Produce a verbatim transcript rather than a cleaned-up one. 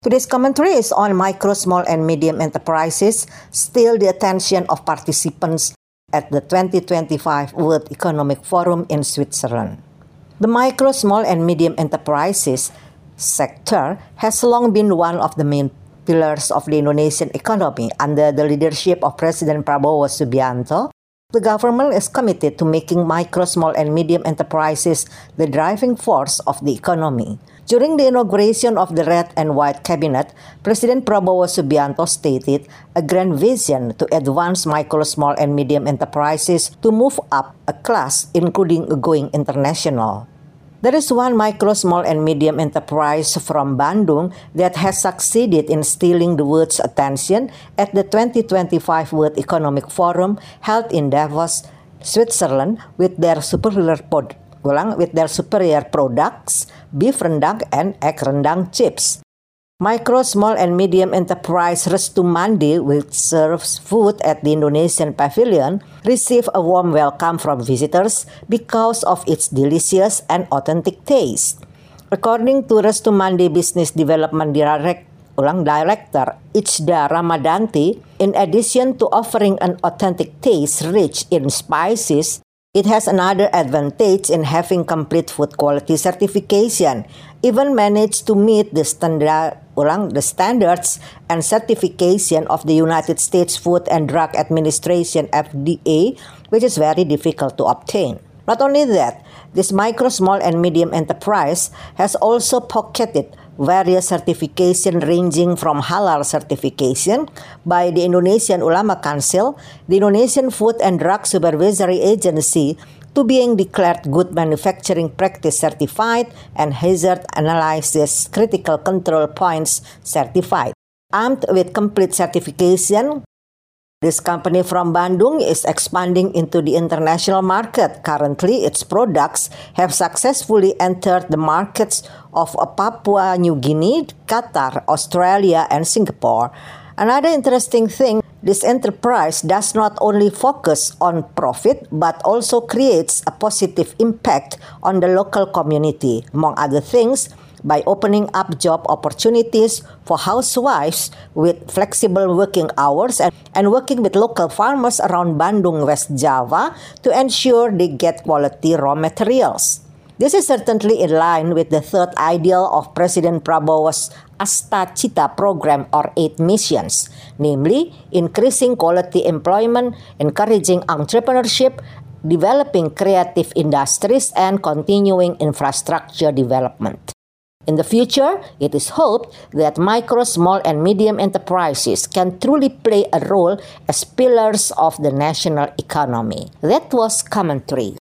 Today's commentary is on micro, small, and medium enterprises, still the attention of participants at the twenty twenty-five World Economic Forum in Switzerland. The micro, small, and medium enterprises sector has long been one of the main pillars of the Indonesian economy. Under the leadership of President Prabowo Subianto, the government is committed to making micro, small, and medium enterprises the driving force of the economy. During the inauguration of the Red and White Cabinet, President Prabowo Subianto stated a grand vision to advance micro, small, and medium enterprises to move up a class, including going international. There is one micro, small, and medium enterprise from Bandung that has succeeded in stealing the world's attention at the twenty twenty-five World Economic Forum held in Davos, Switzerland, with their superior pod- with their superior products, beef rendang and egg rendang chips. Micro, small, and medium enterprise Restu Mandi, which serves food at the Indonesian Pavilion, received a warm welcome from visitors because of its delicious and authentic taste. According to Restu Mandi Business Development Direct, ulang Director Ichda Ramadanti, in addition to offering an authentic taste rich in spices, it has another advantage in having complete food quality certification, even managed to meet the standard, ulang, the standards and certification of the United States Food and Drug Administration F D A, which is very difficult to obtain. Not only that, this micro, small, and medium enterprise has also pocketed various certifications ranging from halal certification by the Indonesian Ulama Council, the Indonesian Food and Drug Supervisory Agency, to being declared good manufacturing practice certified and hazard analysis critical control points certified. Armed with complete certification, this company from Bandung is expanding into the international market. Currently, its products have successfully entered the markets of Papua New Guinea, Qatar, Australia, and Singapore. Another interesting thing, this enterprise does not only focus on profit but also creates a positive impact on the local community, among other things, by opening up job opportunities for housewives with flexible working hours and, and working with local farmers around Bandung, West Java, to ensure they get quality raw materials. This is certainly in line with the third ideal of President Prabowo's Asta Cita program or eight missions, namely increasing quality employment, encouraging entrepreneurship, developing creative industries, and continuing infrastructure development. In the future, it is hoped that micro, small, and medium enterprises can truly play a role as pillars of the national economy. That was commentary.